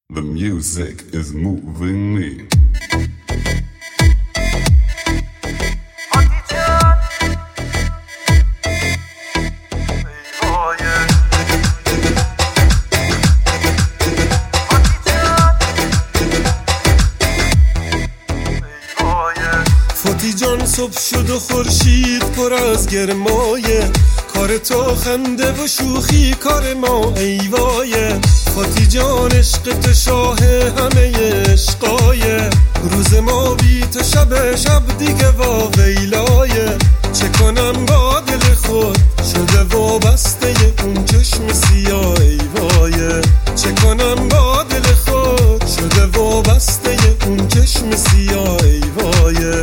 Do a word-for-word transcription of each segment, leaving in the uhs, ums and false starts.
The music is moving me. فاتی جان صبح شد و خورشید پر از گرمایه، کار تو خنده و شوخی کار ما ای وایه. فاتی جان عشق تو شاه همه عشقایه، روز ما بی تو شب شب دیگه وا ویلایه. چه کنم با دل خود شده وابسته اون چشم سیاه ای وایه. چه کنم با دل خود شده وابسته اون چشم سیاه ای وایه.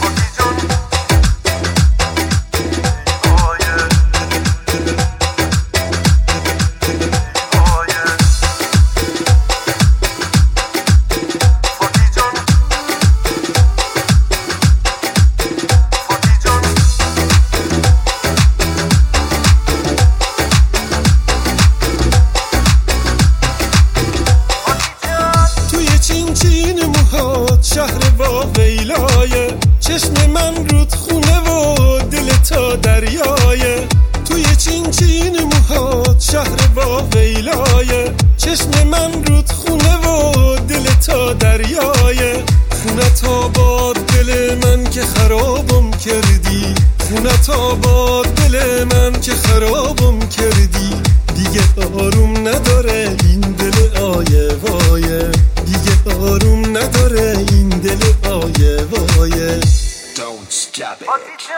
شهر با ویلایه، چشم من رود خونه و دل تا دریایه. توی چین چین موهات شهر با ویلایه، چشم من رود خونه و دل تا دریایه. خونه تا باد دل من که خرابم کردی، خونه تا باد دل من که خرابم کردی. دیگه آروم نداره این دل آیه وایه، دیگه آروم نداره این دل آیه وایه. Don't stop it.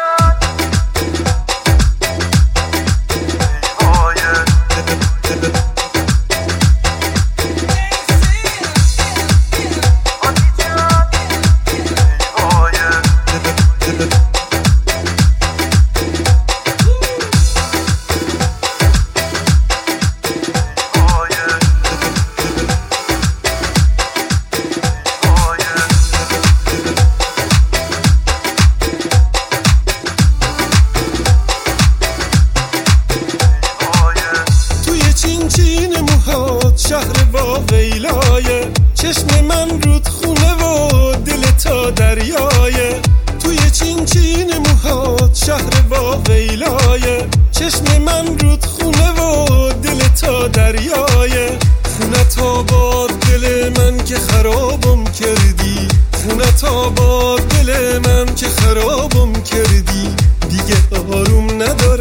چین موهات شهر با ویلایه، چشم من رود خونه و دل تا دریایه. توی چین چین موهات شهر با ویلایه، چشم من رود خونه و دل تا دریایه. خونه تا باد دل من که خرابم کردی، خونه تا باد دل من که خرابم کردی. دیگه آروم نداری